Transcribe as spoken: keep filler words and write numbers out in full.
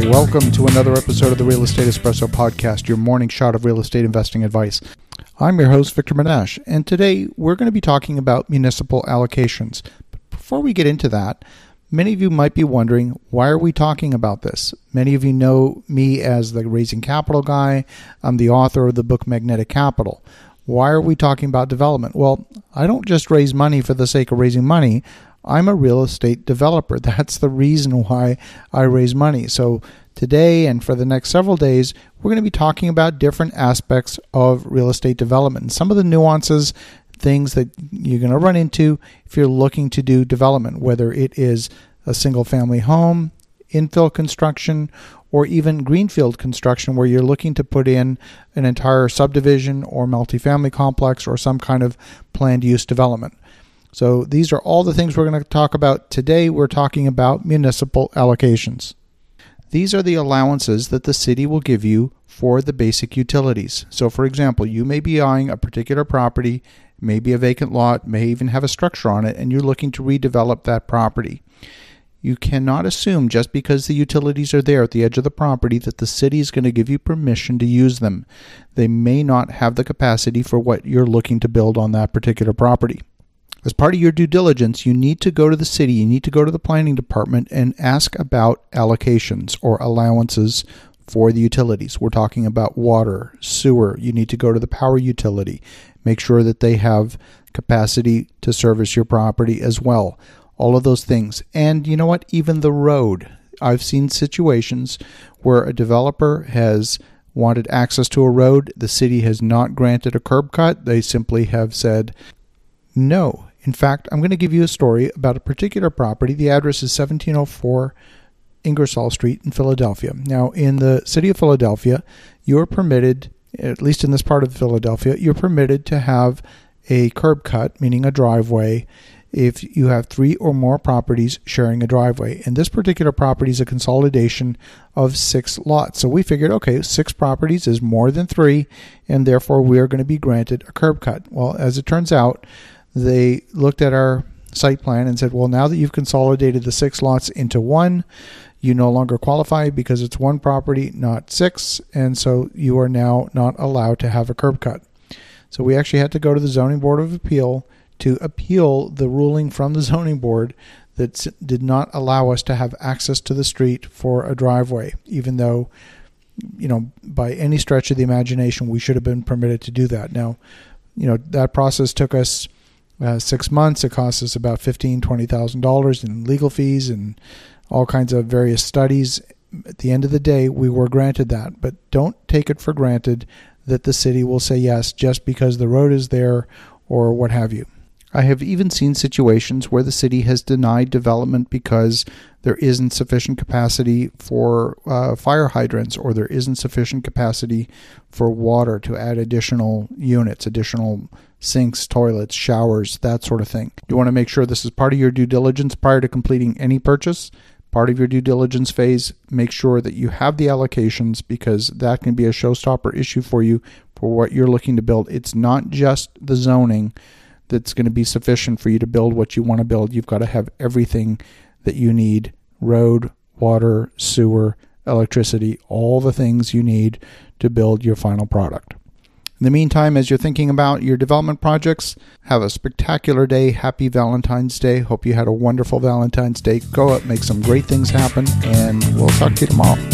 Welcome to another episode of the Real Estate Espresso Podcast, your morning shot of real estate investing advice. I'm your host, Victor Menashe, and today we're going to be talking about municipal allocations. But before we get into that, many of you might be wondering, why are we talking about this? Many of you know me as the Raising Capital guy. I'm the author of the book Magnetic Capital. Why are we talking about development? Well, I don't just raise money for the sake of raising money. I'm a real estate developer. That's the reason why I raise money. So today and for the next several days, we're going to be talking about different aspects of real estate development and some of the nuances, things that you're going to run into if you're looking to do development, whether it is a single family home, infill construction, or even greenfield construction where you're looking to put in an entire subdivision or multifamily complex or some kind of planned use development. So these are all the things we're going to talk about today. We're talking about municipal allocations. These are the allowances that the city will give you for the basic utilities. So for example, you may be eyeing a particular property, maybe a vacant lot, may even have a structure on it, and you're looking to redevelop that property. You cannot assume just because the utilities are there at the edge of the property that the city is going to give you permission to use them. They may not have the capacity for what you're looking to build on that particular property. As part of your due diligence, you need to go to the city, you need to go to the planning department and ask about allocations or allowances for the utilities. We're talking about water, sewer. You need to go to the power utility. Make sure that they have capacity to service your property as well. All of those things. And you know what? Even the road. I've seen situations where a developer has wanted access to a road. The city has not granted a curb cut. They simply have said no. In fact, I'm going to give you a story about a particular property. The address is seventeen oh four Ingersoll Street in Philadelphia. Now, in the city of Philadelphia, you're permitted, at least in this part of Philadelphia, you're permitted to have a curb cut, meaning a driveway, if you have three or more properties sharing a driveway. And this particular property is a consolidation of six lots. So we figured, okay, six properties is more than three, and therefore we are going to be granted a curb cut. Well, as it turns out, they looked at our site plan and said, well, now that you've consolidated the six lots into one, you no longer qualify because it's one property, not six, and so you are now not allowed to have a curb cut. So we actually had to go to the Zoning Board of Appeal to appeal the ruling from the zoning board that did not allow us to have access to the street for a driveway, even though, you know, by any stretch of the imagination, we should have been permitted to do that. Now, you know, that process took us Uh, six months. It cost us about fifteen thousand dollars, twenty thousand dollars in legal fees and all kinds of various studies. At the end of the day, we were granted that. But don't take it for granted that the city will say yes just because the road is there or what have you. I have even seen situations where the city has denied development because there isn't sufficient capacity for uh, fire hydrants, or there isn't sufficient capacity for water to add additional units, additional sinks, toilets, showers, that sort of thing. You want to make sure this is part of your due diligence prior to completing any purchase. Part of your due diligence phase, make sure that you have the allocations, because that can be a showstopper issue for you for what you're looking to build. It's not just the zoning that's going to be sufficient for you to build what you want to build. You've got to have everything that you need: road, water, sewer, electricity, all the things you need to build your final product. In the meantime, as you're thinking about your development projects, have a spectacular day. Happy Valentine's Day. Hope you had a wonderful Valentine's Day. Go out, make some great things happen, and we'll talk to you tomorrow.